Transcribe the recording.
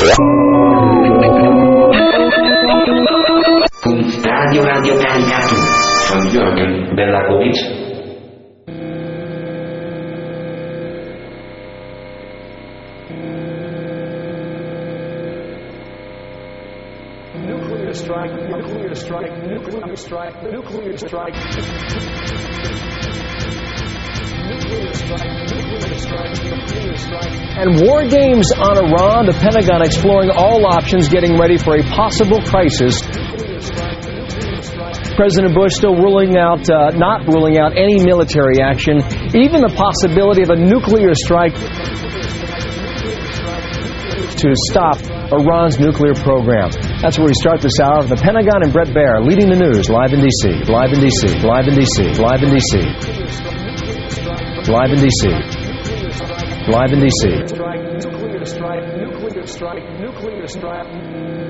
Radio Caricatum von Jürgen Belakovic. Nuclear strike, nuclear strike, nuclear strike, nuclear strike. And war games on Iran, the Pentagon exploring all options, getting ready for a possible crisis. President Bush still not ruling out any military action, even the possibility of a nuclear strike to stop Iran's nuclear program. That's where we start this hour of the Pentagon and Brett Baer leading the news live in D.C., live in D.C., live in D.C., live in D.C., live in D.C., live in D.C. Nuclear strike, nuclear strike, nuclear strike.